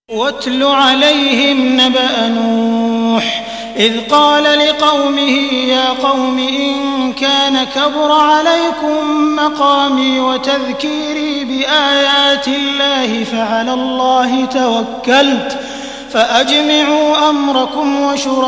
واتل عليهم نبأ نوح إذ قال لقومه يا قوم إن كان كبر عليكم مقامي وتذكيري بآيات الله فعلى الله توكلت فأجمعوا أمركم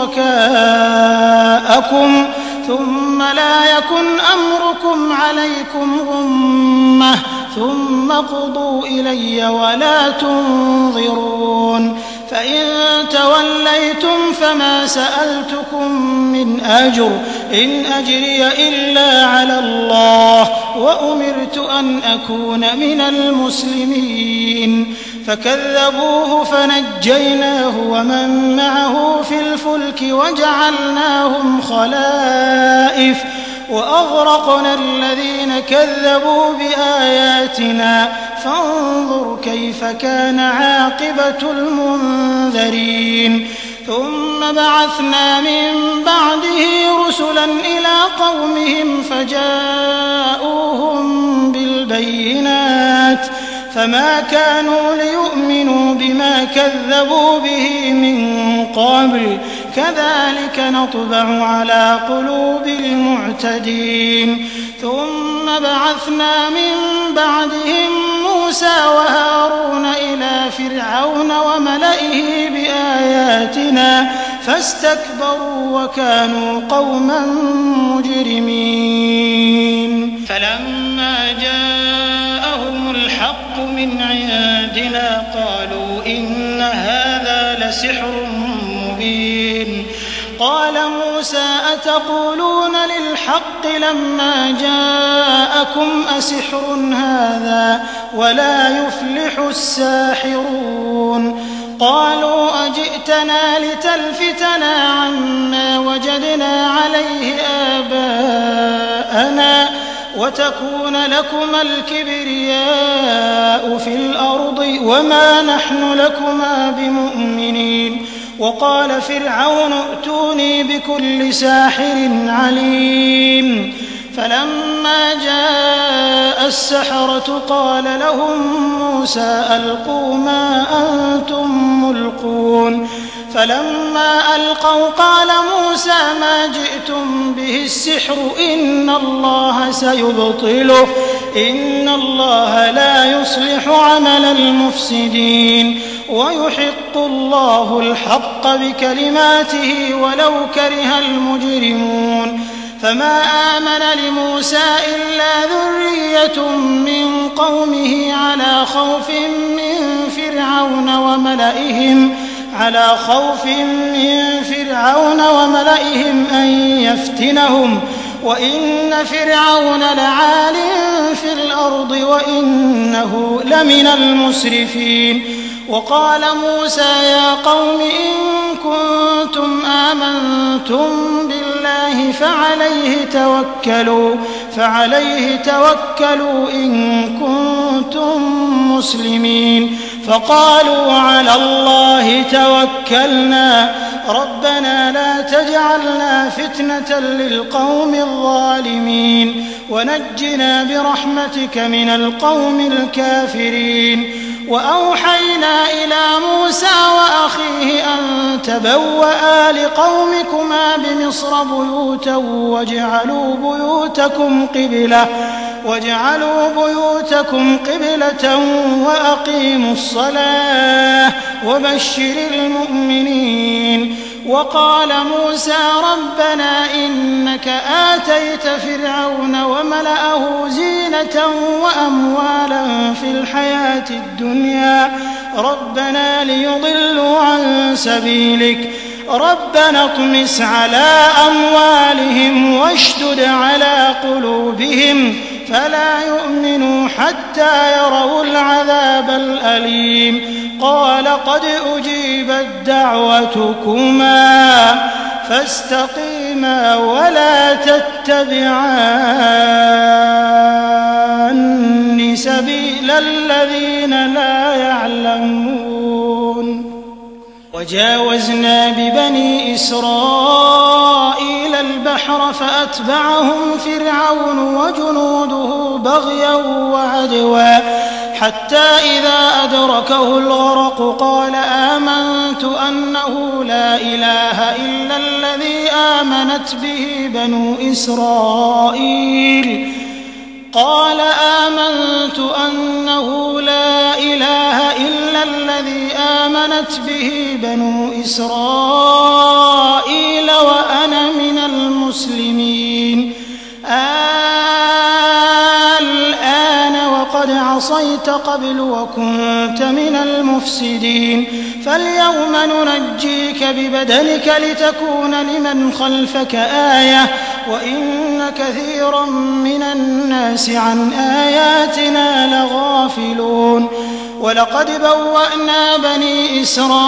وشركاءكم ثم لا يكن أمركم عليكم غمة ثم قضوا إلي ولا تنظرون فإن توليتم فما سألتكم من أجر إن أجري إلا على الله وأمرت أن أكون من المسلمين فكذبوه فنجيناه ومن معه في الفلك وجعلناهم خلائف وأغرقنا الذين كذبوا بآياتنا فانظر كيف كان عاقبة المنذرين ثم بعثنا من بعده رسلا إلى قومهم فجاءوهم بالبينات فما كانوا ليؤمنوا بما كذبوا به من قبل كذلك نطبع على قلوب المعتدين ثم بعثنا من بعدهم موسى وهارون إلى فرعون وملئه بآياتنا فاستكبروا وكانوا قوما مجرمين فلما جاءهم الحق من عندنا قالوا إن هذا لسحر مبين قال موسى أتقولون للحق لما جاءكم أسحر هذا ولا يفلح الساحرون قالوا أجئتنا لتلفتنا عما وجدنا عليه آباءنا وتكون لكما الكبرياء في الأرض وما نحن لكما بمؤمنين وقال فرعون ائتوني بكل ساحر عليم فلما جاء السحرة قال لهم موسى ألقوا ما أنتم ملقون فلما ألقوا قال موسى ما جئتم به السحر إن الله سيبطله إن الله لا يصلح عمل المفسدين ويحق الله الحق بكلماته ولو كره المجرمون فما آمن لموسى إلا ذرية من قومه على خوف من فرعون وملئهم أن يفتنهم وإن فرعون لعال في الأرض وإنه لمن المسرفين وقال موسى يا قوم إن كنتم آمنتم بالله فعليه توكلوا إن كنتم مسلمين فقالوا على الله توكلنا ربنا لا تجعلنا فتنة للقوم الظالمين ونجنا برحمتك من القوم الكافرين وأوحينا إلى موسى وأخيه أن تبوأ لقومكما بمصر بيوتا واجعلوا بيوتكم قبلة وأقيموا الصلاة وبشر المؤمنين وقال موسى ربنا إنك آتيت فرعون وملأه زينة وأموالا في الحياة الدنيا ربنا ليضلوا عن سبيلك ربنا اطمس على أموالهم واشدد على قلوبهم فلا يؤمنوا حتى يروا العذاب الأليم قال قد أجيبت دعوتكما فاستقيما ولا تتبعان سبيل الذين لا يعلمون وجاوزنا ببني إسرائيل البحر فأتبعهم فرعون وجنوده بغيا وعدوا حتى إذا أدركه الغرق قال آمنت أنه لا إله إلا الذي آمنت به بنو إسرائيل وأنا من المسلمين الآن وقد عصيت قبل وكنت من المفسدين فاليوم ننجيك ببدنك لتكون لمن خلفك آية وإن كثيرا من الناس عن آياتنا لغافلون ولقد بوأنا بني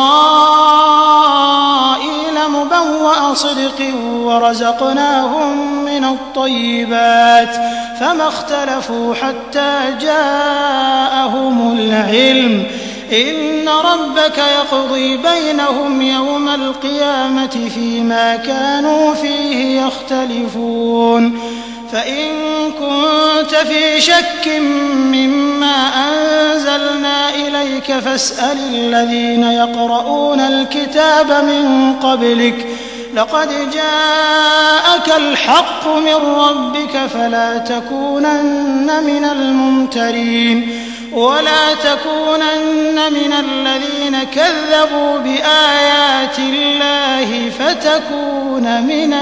إسرائيل مبوأ صدق ورزقناهم من الطيبات فما اختلفوا حتى جاءهم العلم إن ربك يقضي بينهم يوم القيامة فيما كانوا فيه يختلفون فإن كنت في شك مما أنزلنا إليك فاسأل الذين يقرؤون الكتاب من قبلك لقد جاءك الحق من ربك فلا تكونن من الممترين ولا تكونن من الذين كذبوا بآيات الله فتكون من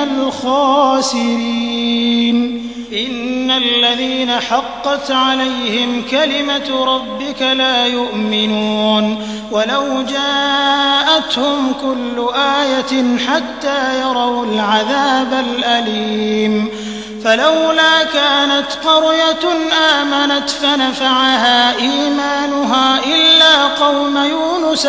الخاسرين إن الذين حقت عليهم كلمة ربك لا يؤمنون ولو جاءتهم كل آية حتى يروا العذاب الأليم فلولا كانت قرية آمنت فنفعها إيمانها إلا قوم يونس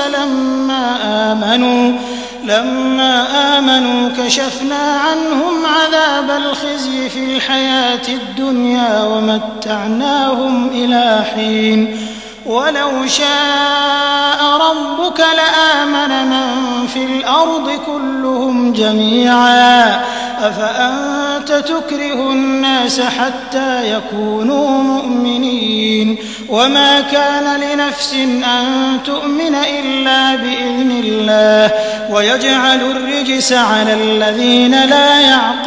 لما آمنوا كشفنا عنهم عذاب الخزي في الحياة الدنيا ومتعناهم إلى حين ولو شاء ربك لآمن من في الأرض كلهم جميعا أفأنت تكره الناس حتى يكونوا مؤمنين وما كان لنفس أن تؤمن إلا بإذن الله ويجعل الرجس على الذين لا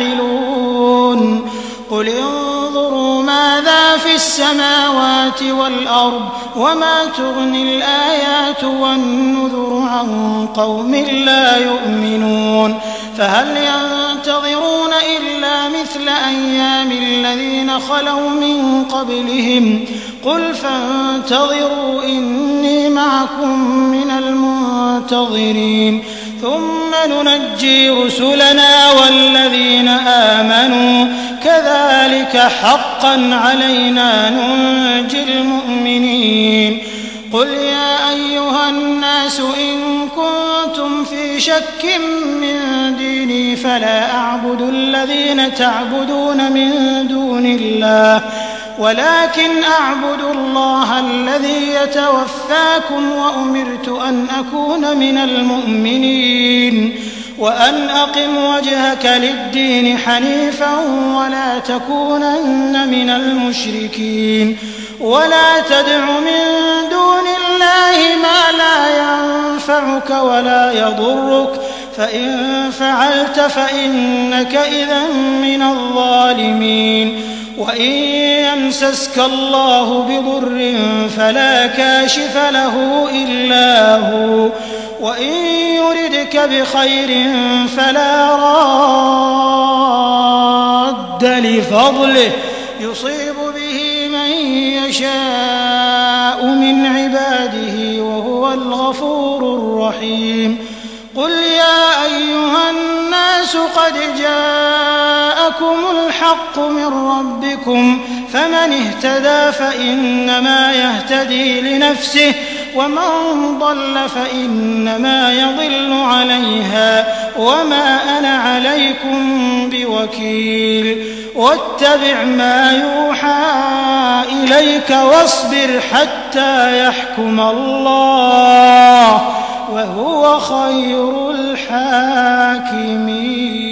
يعقلون قل انظروا ماذا في السماوات والأرض وما تغني الآيات والنذر عن قوم لا يؤمنون فهل ينتظرون إلا مثل أيام الذين خلوا من قبلهم قل فانتظروا إني معكم من المنتظرين ثم ننجي رسلنا والذين آمنوا كذلك حقا علينا ننجي المؤمنين قل يا أيها الناس إن كنتم في شك من ديني فلا أعبد الذين تعبدون من دون الله ولكن أعبد الله الذي يتوفاكم وأمرت أن أكون من المؤمنين وأن أقم وجهك للدين حنيفا ولا تكونن من المشركين ولا تدع من دون الله ما لا ينفعك ولا يضرك فإن فعلت فإنك إذا من الظالمين وإن يمسسك الله بضر فلا كاشف له إلا هو وإن يردك بخير فلا راد لفضله يصيب به من يشاء من عباده وهو الغفور الرحيم قل يا أيها الناس قد جاءكم الحق من ربكم فمن اهتدى فإنما يهتدي لنفسه ومن ضل فإنما يضل عليها وما أنا عليكم بوكيل واتبع ما يوحى إليك واصبر حتى يحكم الله وهو خير الحاكمين